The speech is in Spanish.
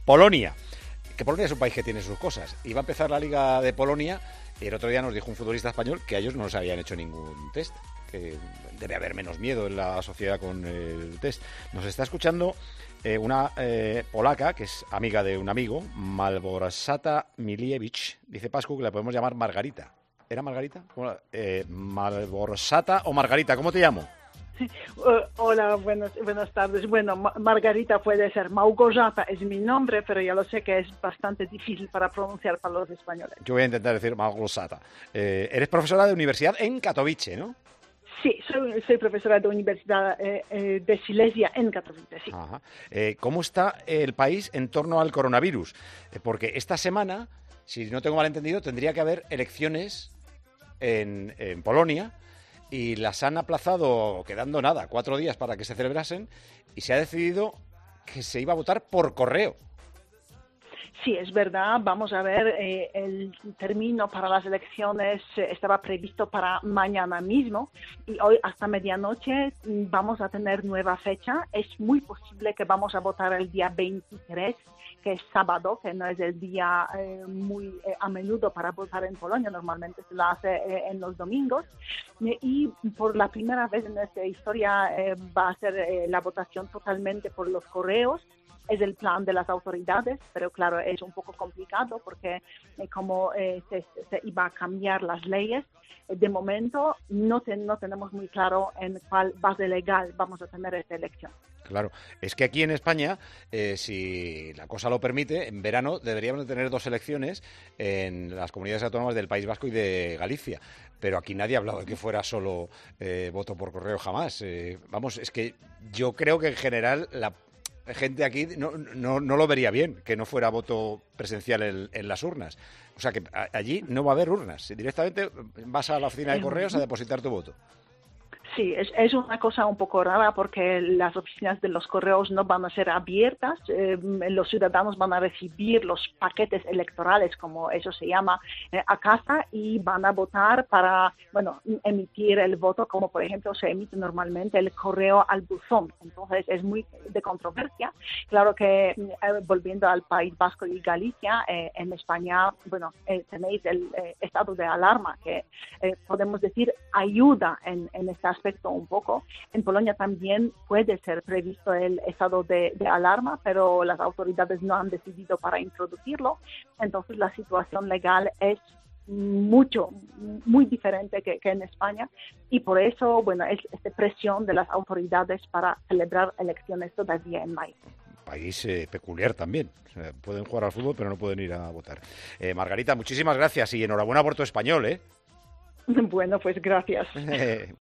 Polonia. Que Polonia es un país que tiene sus cosas. Y va a empezar la Liga de Polonia y el otro día nos dijo un futbolista español que a ellos no les habían hecho ningún test, que debe haber menos miedo en la sociedad con el test. Nos está escuchando una polaca que es amiga de un amigo, Malgorzata Miliewicz. Dice Pascu que la podemos llamar Margarita. ¿Era Margarita? Malgorzata o Margarita, ¿cómo te llamo? Hola, buenas tardes. Bueno, Margarita puede ser, Małgorzata es mi nombre, pero ya lo sé que es bastante difícil para pronunciar para los españoles. Yo voy a intentar decir Małgorzata. Eres profesora de universidad en Katowice, ¿no? Sí, soy profesora de Universidad de Silesia en Katowice, sí. Ajá. ¿Cómo está el país en torno al coronavirus? Porque esta semana, si no tengo mal entendido, tendría que haber elecciones en Polonia y las han aplazado, quedando 4 días para que se celebrasen, y se ha decidido que se iba a votar por correo. Sí, es verdad. Vamos a ver, el término para las elecciones estaba previsto para mañana mismo y hoy hasta medianoche vamos a tener nueva fecha. Es muy posible que vamos a votar el día 23, que es sábado, que no es el día muy a menudo para votar en Polonia. Normalmente se lo hace en los domingos. Y por la primera vez en nuestra historia va a ser la votación totalmente por los correos. Es el plan de las autoridades, pero claro, es un poco complicado porque como se iba a cambiar las leyes, de momento no tenemos muy claro en cuál base legal vamos a tener esta elección. Claro, es que aquí en España, si la cosa lo permite, en verano deberíamos de tener 2 elecciones en las comunidades autónomas del País Vasco y de Galicia. Pero aquí nadie ha hablado de que fuera solo voto por correo jamás. Vamos, es que yo creo que en general la gente aquí no lo vería bien, que no fuera voto presencial en las urnas. O sea que allí no va a haber urnas. Directamente vas a la oficina de correos a depositar tu voto. Sí, es una cosa un poco rara porque las oficinas de los correos no van a ser abiertas. Los ciudadanos van a recibir los paquetes electorales, como eso se llama, a casa y van a votar para, emitir el voto, como por ejemplo se emite normalmente el correo al buzón. Entonces es muy de controversia. Claro que volviendo al País Vasco y Galicia, en España, tenéis el estado de alarma que podemos decir ayuda en este aspecto un poco. En Polonia también puede ser previsto el estado de alarma, pero las autoridades no han decidido para introducirlo. Entonces la situación legal es muy diferente que en España y por eso, es esta presión de las autoridades para celebrar elecciones todavía en mayo. País peculiar también. O sea, pueden jugar al fútbol, pero no pueden ir a votar. Margarita, muchísimas gracias y enhorabuena por tu español, ¿eh? Bueno, pues gracias.